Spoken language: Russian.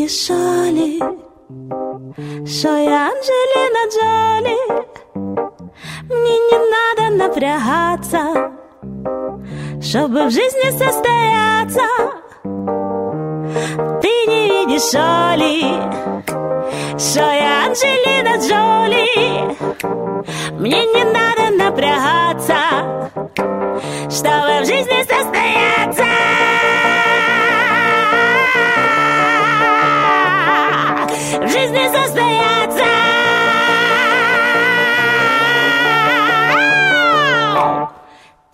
видишь, Оли, что я Анджелина Джоли. Мне не надо напрягаться, чтобы в жизни состояться. Ты не видишь, Оли, что я Анджелина Джоли. Мне не надо напрягаться, чтобы в жизни состояться.